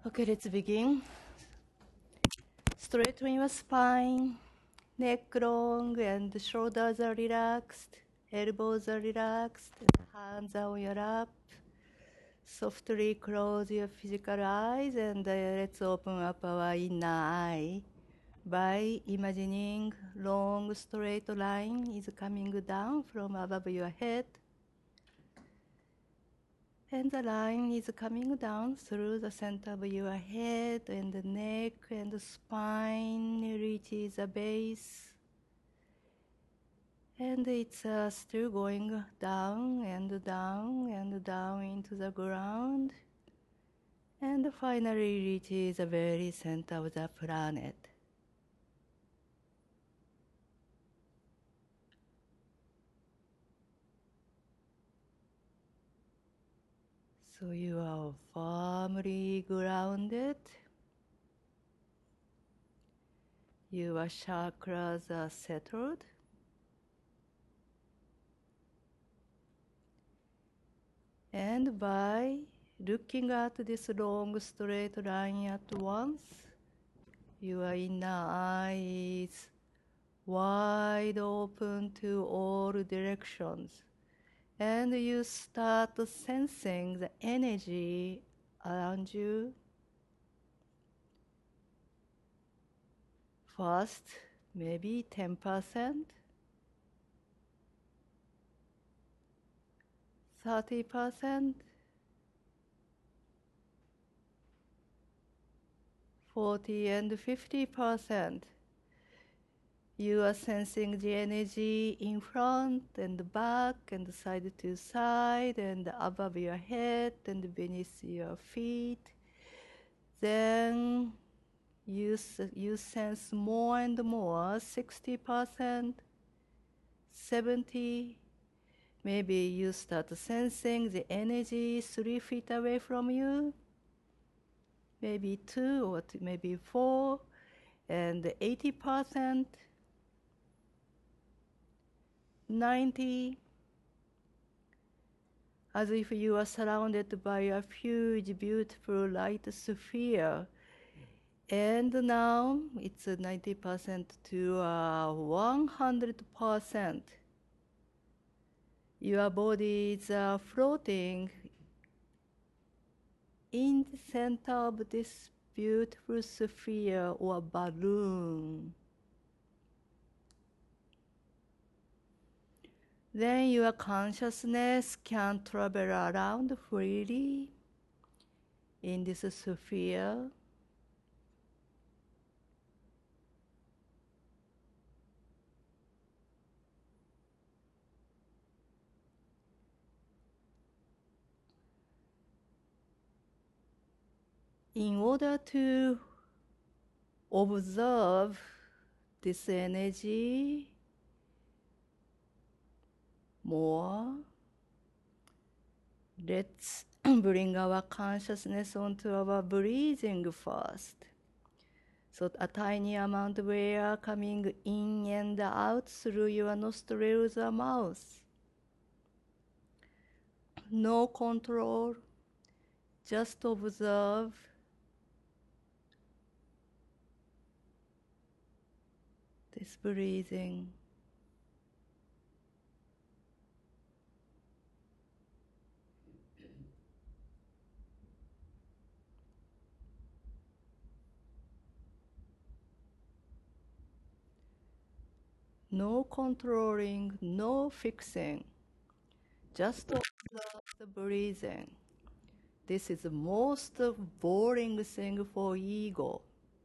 Okay, let's begin. Straighten your spine, neck long and shoulders are relaxed, elbows are relaxed, hands are on your lap. Softly close your physical eyes and let's open up our inner eye by imagining long straight line is coming down from above your head. And the line is coming down through the center of your head and the neck and the spine reaches the base. And it's still going down and down and down into the ground. And finally reaches the very center of the planet. So you are firmly grounded. Your chakras are settled. And by looking at this long straight line at once, your inner eye is wide open to all directions. And you start sensing the energy around you. First, maybe 10%, 30%, 40 and 50%. You are sensing the energy in front and back and side to side and above your head and beneath your feet. Then you sense more and more, 60%, 70%. Maybe you start sensing the energy 3 feet away from you. Maybe 2 or maybe 4. And 80%. 90, as if you are surrounded by a huge, beautiful light sphere. And now it's 90% to 100%. Your body is floating in the center of this beautiful sphere or balloon. Then your consciousness can travel around freely in this sphere. In order to observe this energy more, let's bring our consciousness onto our breathing first. So a tiny amount of air coming in and out through your nostrils or mouth. No control, just observe. This breathing. No controlling, no fixing. Just observe the breathing. This is the most boring thing for ego.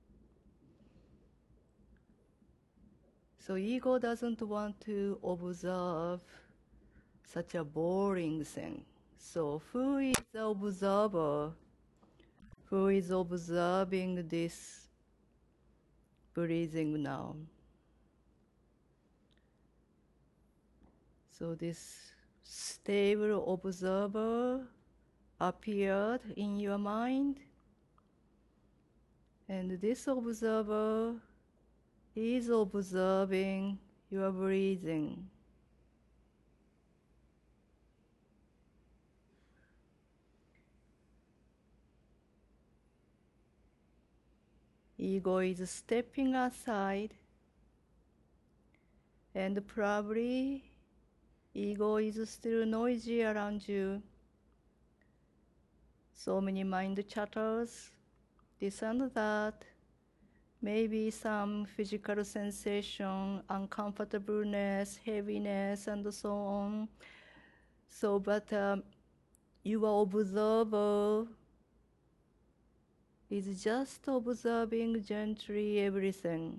So ego doesn't want to observe such a boring thing. So who is the observer? Who is observing this breathing now? So this stable observer appeared in your mind. And this observer is observing your breathing. ego is stepping aside, and probably ego is still noisy around you. So many mind chatters, this and that, maybe some physical sensation, uncomfortableness, heaviness, and so on. So, but your observer is just observing gently everything.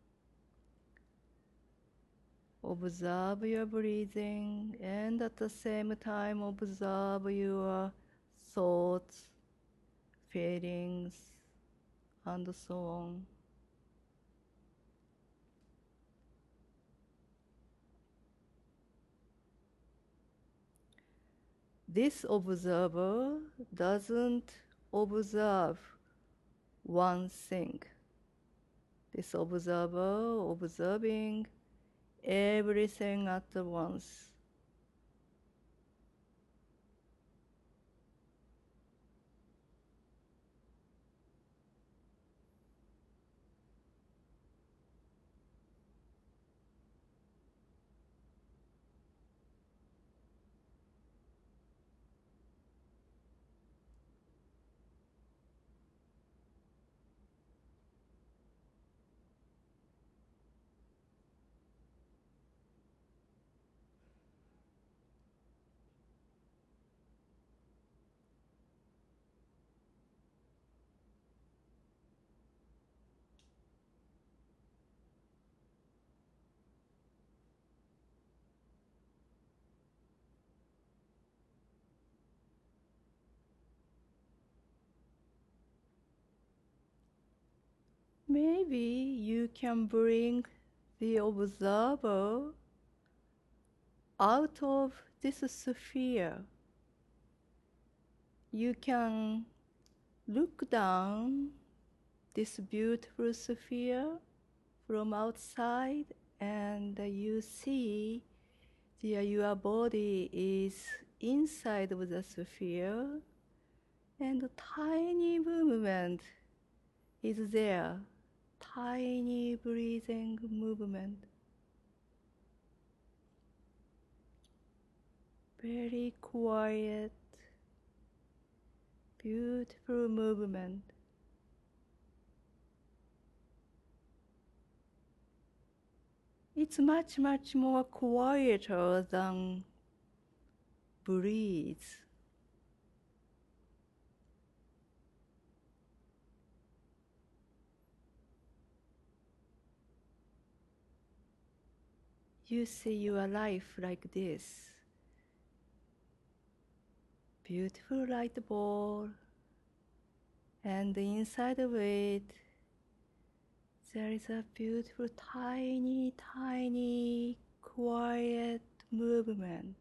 Observe your breathing, and at the same time observe your thoughts, feelings, and so on. This observer doesn't observe one thing. This observer observing everything at once. Maybe you can bring the observer out of this sphere. You can look down this beautiful sphere from outside, and you see your body is inside of the sphere, and a tiny movement is there, tiny breathing movement. Very quiet, beautiful movement. It's much, much more quieter than breathe. You see your life like this. Beautiful light ball, and inside of it, there is a beautiful, tiny, tiny, quiet movement.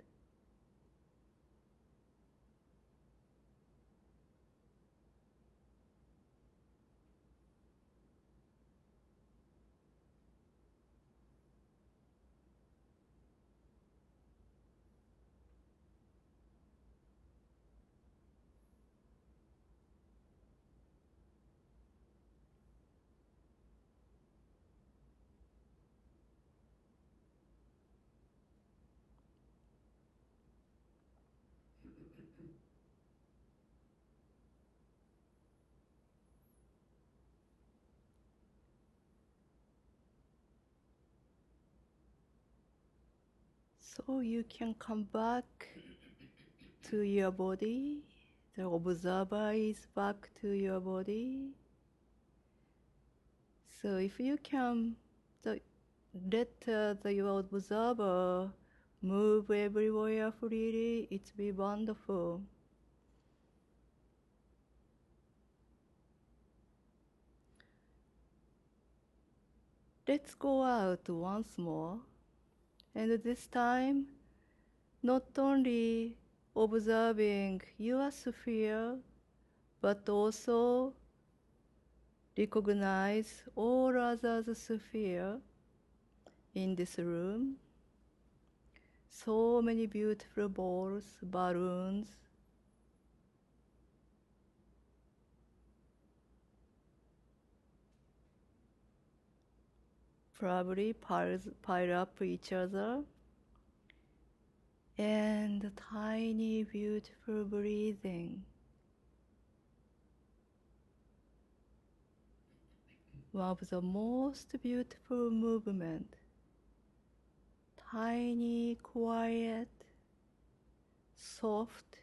So you can come back to your body. The observer is back to your body. So if you can let your observer move everywhere freely, it will be wonderful. Let's go out once more. And this time, not only observing your sphere, but also recognize all others' sphere in this room. So many beautiful balls, balloons. probably pile up each other. And tiny, beautiful breathing. One of the most beautiful movement. Tiny, quiet, soft.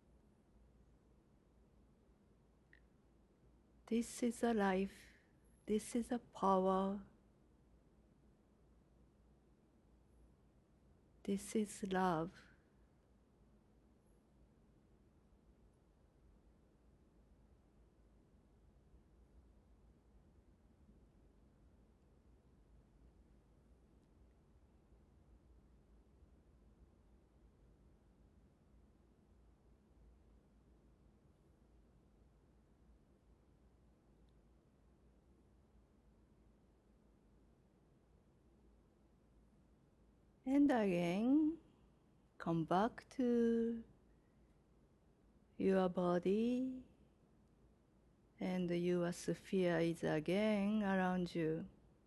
This is a life. This is a power. This is love. And again, come back to your body, and your sphere is again around you.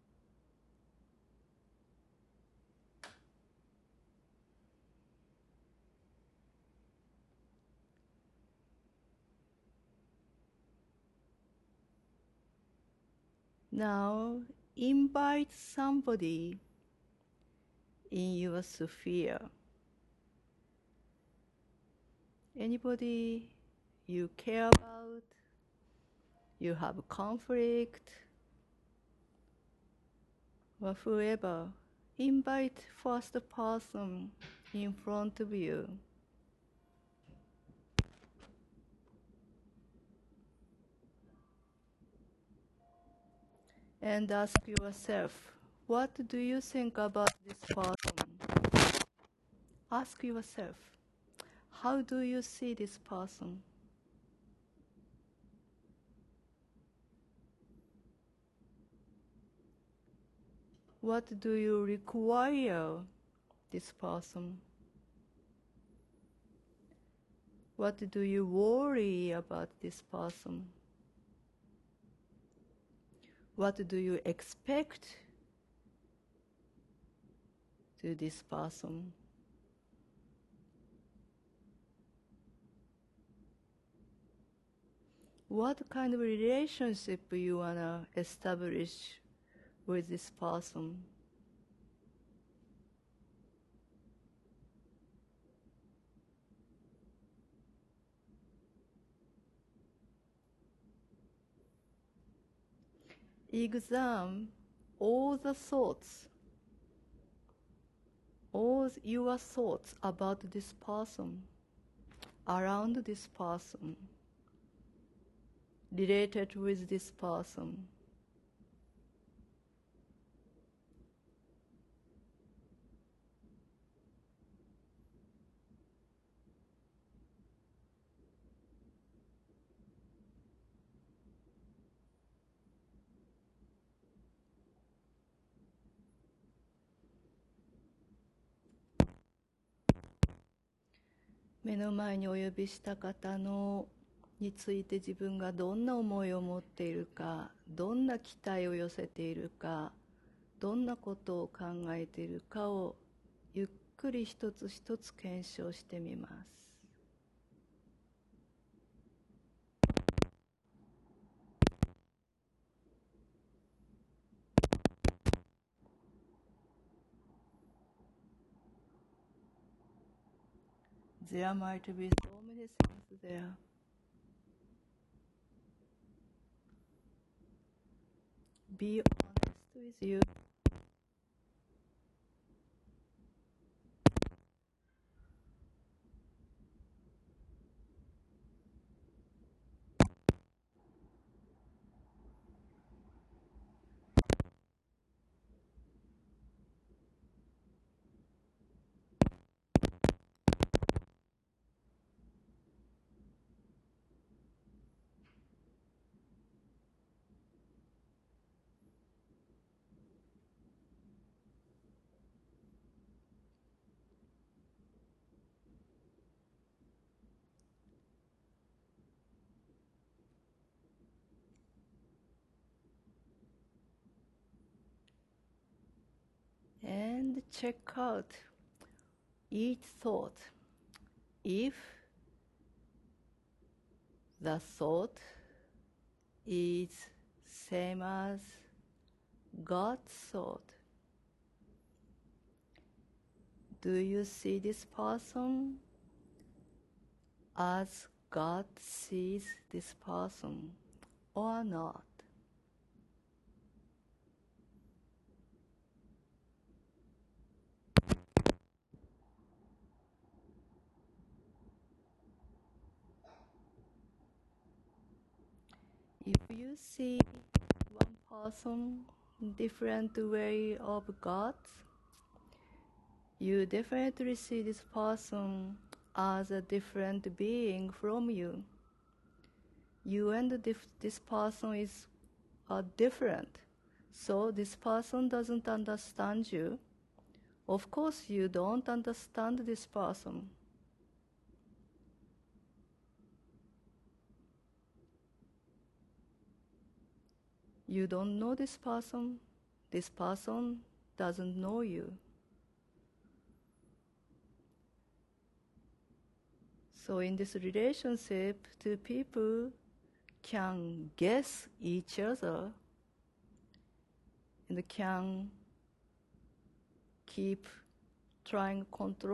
Now, invite somebody in your sphere. Anybody you care about, you have conflict, or whoever. Invite first person in front of you. And ask yourself, what do you think about this person? Ask yourself, how do you see this person? What do you require this person? What do you worry about this person? What do you expect to this person? What kind of relationship you wanna establish with this person? Examine all the thoughts, all your thoughts about this person, around this person, related with this person.目の前にお呼びした方のについて自分がどんな思いを持っているか、どんな期待を寄せているか、どんなことを考えているかをゆっくり一つ一つ検証してみます。There might be so many things there. Be honest with you. check out each thought. If the thought is same as God's thought, do you see this person as God sees this person or not? If you see one person different way of God, you definitely see this person as a different being from you. You and this person is different. So this person doesn't understand you. Of course, you don't understand this person. You don't know this person. This person doesn't know you. So in this relationship, two people can guess each other and can keep trying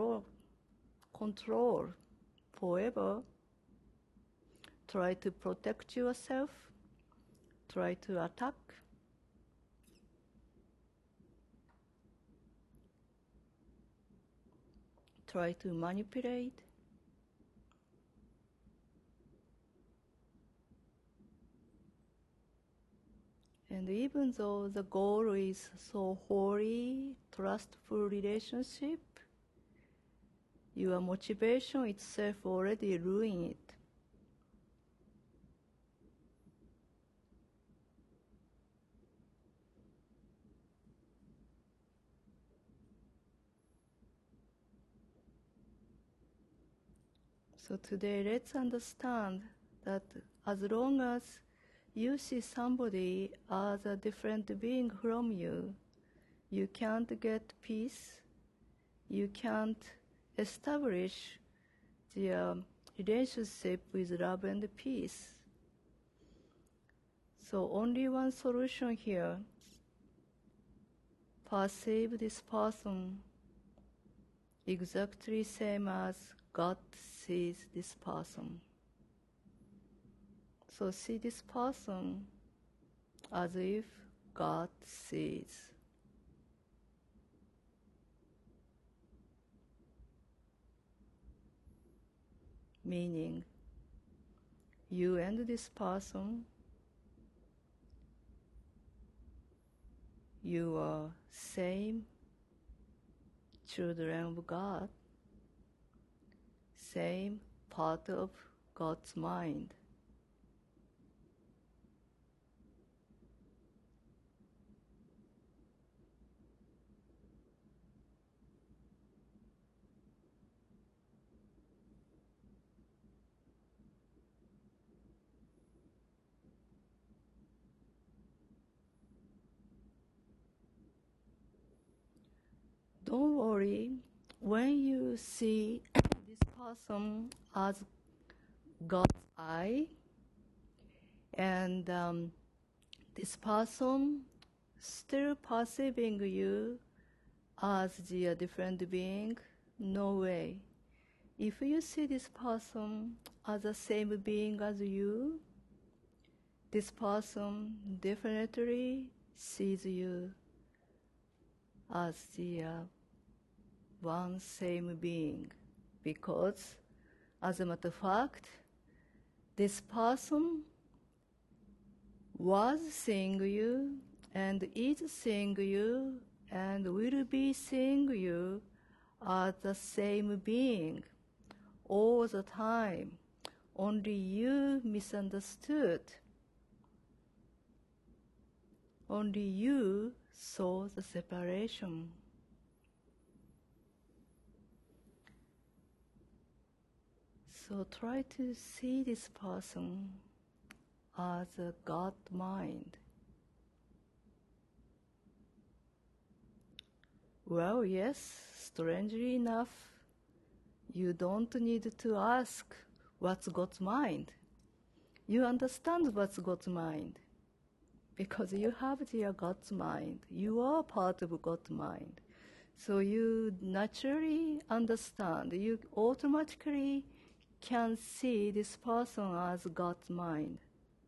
control forever. Try to protect yourself. Try to attack. Try to manipulate. And even though the goal is so holy, trustful relationship, your motivation itself already ruined it. So today let's understand that as long as you see somebody as a different being from you, you can't get peace, you can't establish the relationship with love and peace. So only one solution here: perceive this person exactly same as God sees this person. So see this person as if God sees. Meaning, you and this person, you are same children of God, same part of God's mind. Don't worry when you see this person as God's eye, and this person still perceiving you as the different being. No way. If you see this person as the same being as you, this person definitely sees you as the one same being, because as a matter of fact, this person was seeing you and is seeing you and will be seeing you as the same being all the time. Only you misunderstood. Only you saw the separation. So try to see this person as a God mind. Well, yes, strangely enough, you don't need to ask what's God's mind. You understand what's God's mind because you have the God's mind. You are part of God's mind. So you naturally understand. You automatically can see this person as God's mind.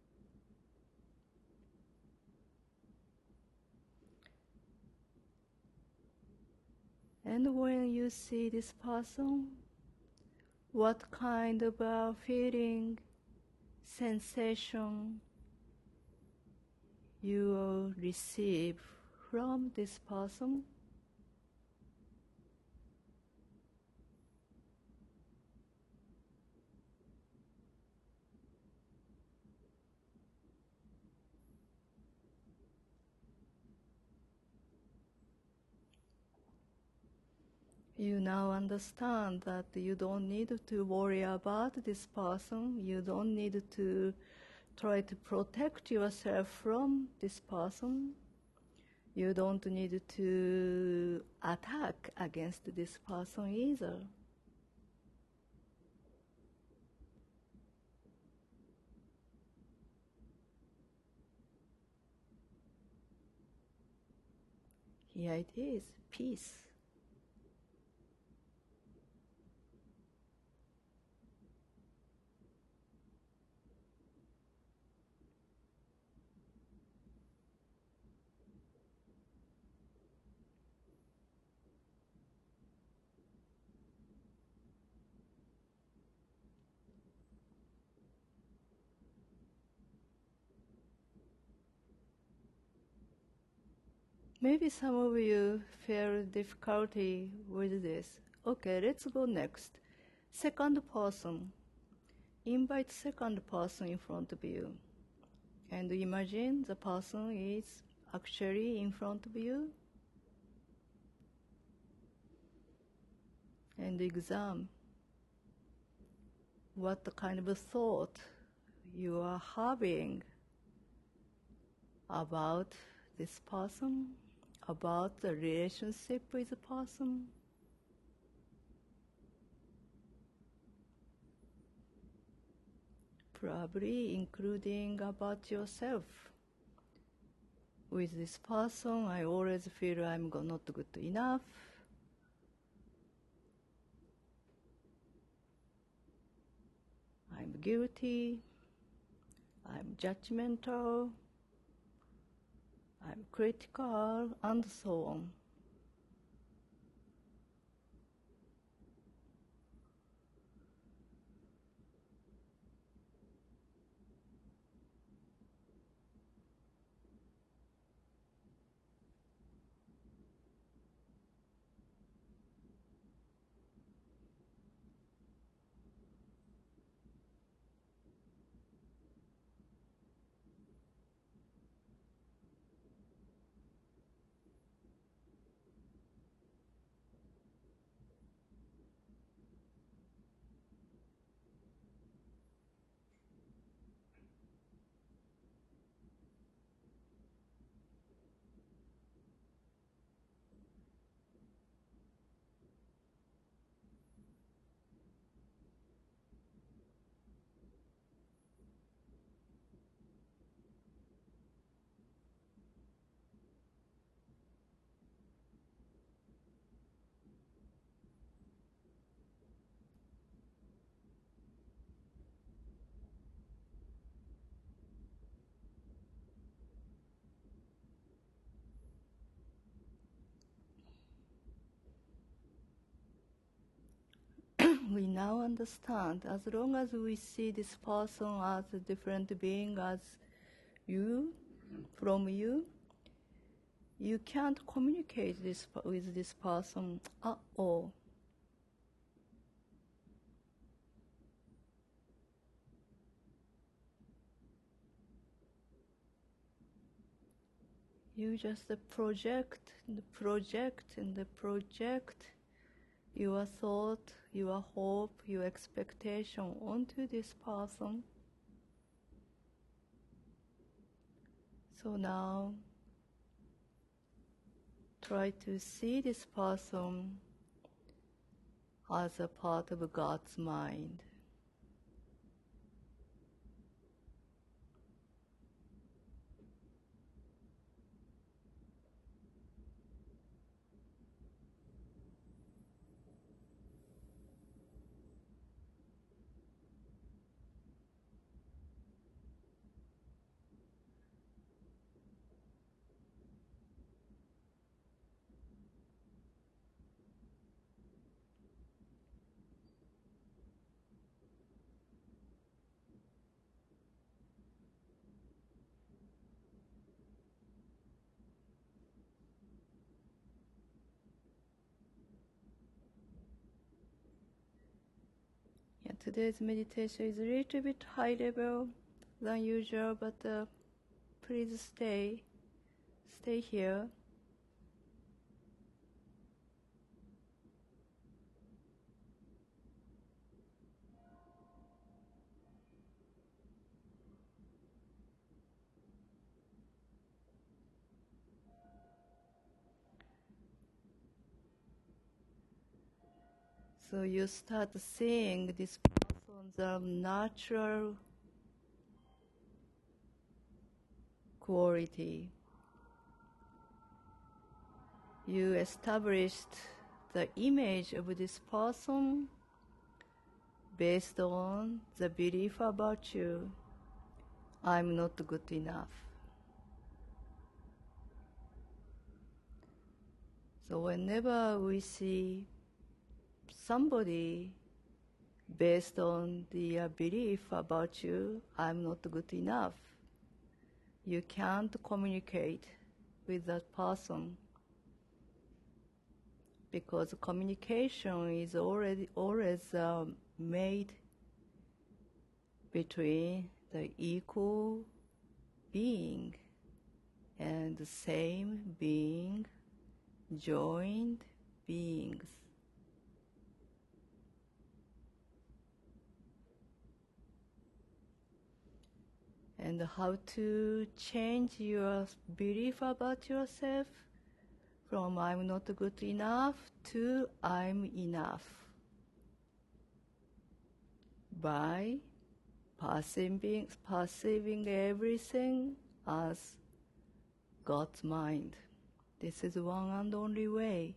And when you see this person, what kind of a feeling, sensation you will receive from this person? You now understand that you don't need to worry about this person. You don't need to try to protect yourself from this person. You don't need to attack against this person either. Here it is, peace. Maybe some of you feel difficulty with this. Okay, let's go next. Second person. Invite second person in front of you. And imagine the person is actually in front of you. And examine what kind of thought you are having about this person, about the relationship with the person. Probably including about yourself. With this person, I always feel I'm not good enough. I'm guilty. I'm judgmental. I'm critical, and so on. We now understand, as long as we see this person as a different being as you, from you, you can't communicate with this person at all. You just project and project and project your thought, your hope, your expectation onto this person. So now try to see this person as a part of God's mind. Yeah, today's meditation is a little bit high level than usual, but please stay here. So you start seeing this person's natural quality. You established the image of this person based on the belief about you. I'm not good enough. So whenever we see somebody based on the belief about you, I'm not good enough, you can't communicate with that person, because communication is always made between the equal being and the same being, joined beings. And how to change your belief about yourself from I'm not good enough to I'm enough, by perceiving everything as God's mind. This is one and only way.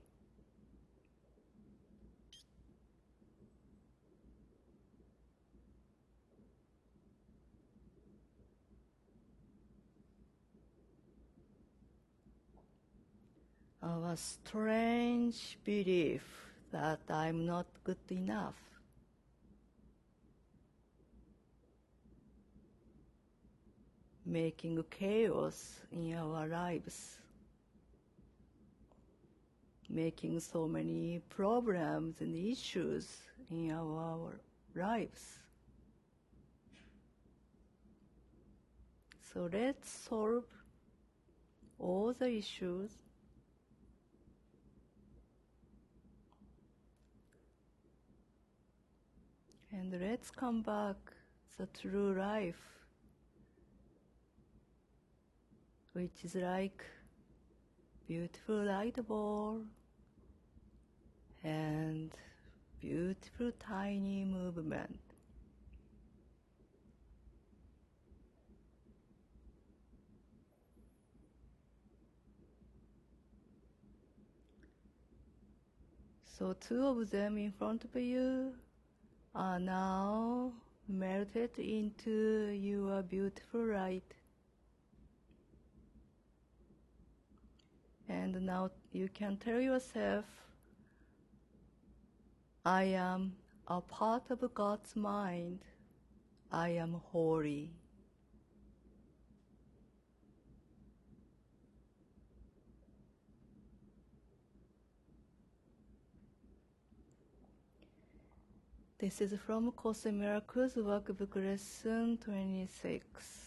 Our strange belief that I'm not good enough making chaos in our lives, making so many problems and issues in our lives. So let's solve all the issues and let's come back the true life, which is like beautiful light ball and beautiful tiny movement. So two of them in front of you are now melted into your beautiful light. And now you can tell yourself, I am a part of God's mind. I am holy. This is from Course in Miracles Workbook Lesson 26.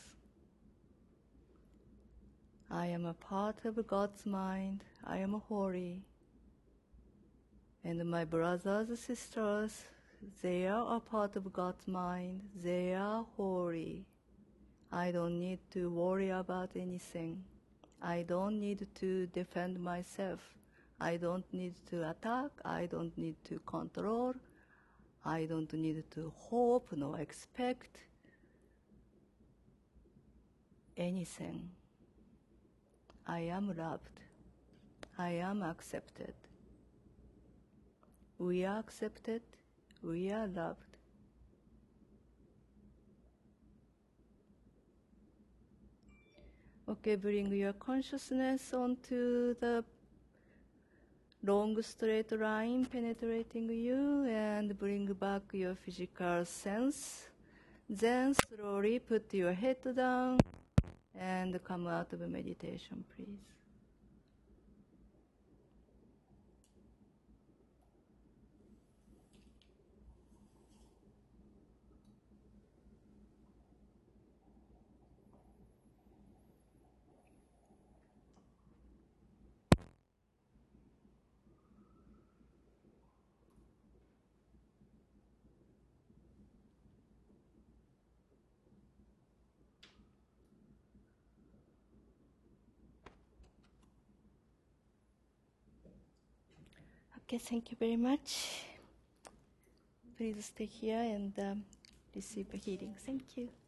I am a part of God's mind. I am holy. And my brothers and sisters, they are a part of God's mind. They are holy. I don't need to worry about anything. I don't need to defend myself. I don't need to attack. I don't need to control. I don't need to hope nor expect anything. I am loved. I am accepted. We are accepted. We are loved. Okay, bring your consciousness onto the long straight line penetrating you and bring back your physical sense. Then slowly put your head down and come out of meditation, please. Okay, thank you very much. Please stay here and receive a healing. Thank you.